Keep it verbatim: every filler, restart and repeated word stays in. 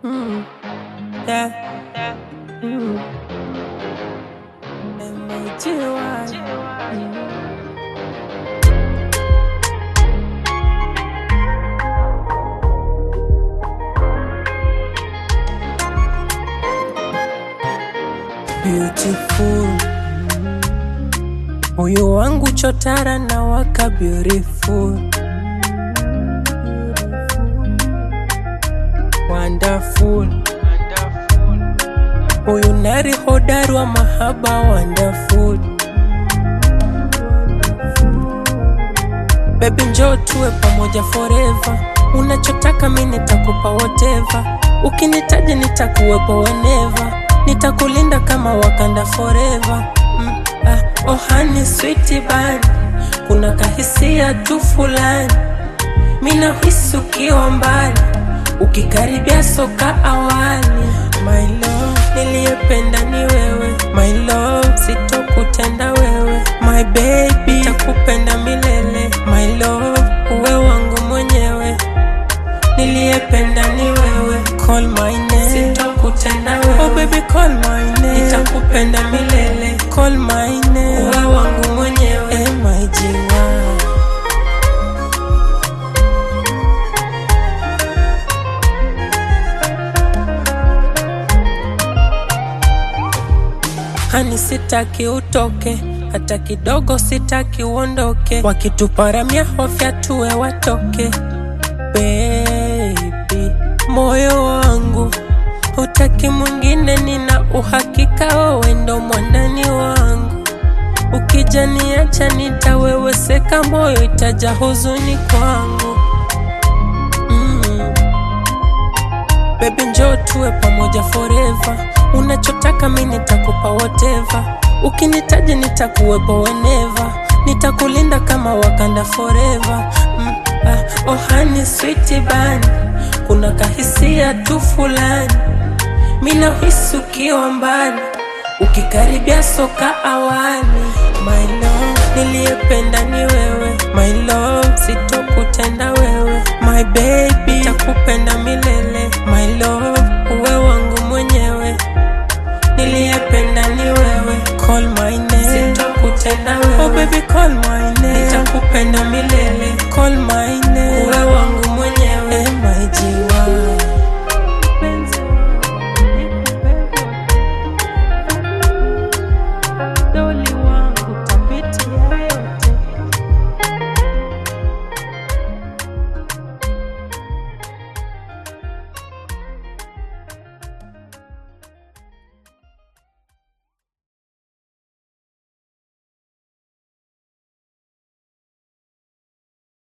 Mm, yeah. Mm. M A G Y. Beautiful, moyo wangu chotara na waka beautiful, wonderful, moyo nari hodari wa mahaba wonderful. Baby njoo tuwe pamoja forever, unachotaka mimi nitakupa whatever, ukinitaji nitakuwepo whenever, nitakulinda kama Wakanda forever. mm, ah, Oh honey sweetie bunny, kuna kahisia tu fulani mina hisi ukiwa mbali, ukikaribia soka awali. My love, niliyependa ni wewe. My love, sitokutenda wewe. My baby, nitakupenda milele. My love, uwe wangu mwenyewe. Niliyependa ni wewe. Call my name, sitokutenda wewe. Oh baby call my name, nitakupenda milele. Call my name, uwe wangu mwenyewe. M I G Y. Hani sitaki utoke, hata kidogo sitaki uondoke, wakituparamia hofya tuwe watoke. Baby, moyo wangu hutaki mwingine, nina uhakika wewe ndo mwandani wangu. Ukija niacha nitaweweseka, moyo itaja huzuni kwangu. mm. Baby njoo tuwe pamoja forever, unachotaka mimi nitakupa whatever, ukinitaji nitakuwepo whenever, nitakulinda kama Wakanda forever. mm, ah, Oh honey sweetie bunny, kuna kahisia tu fulani mina hisi ukiwa mbali, ukikaribia soka awali. My love, niliyependa ni wewe. My love, sitokutenda wewe. My baby, nitakupenda milele. My love, uwe wangu mwenyewe. Niliyependa ni wewe. Call my name, sitokutenda wewe. Oh baby call my name, nitakupenda milele. Call my name, uwe wangu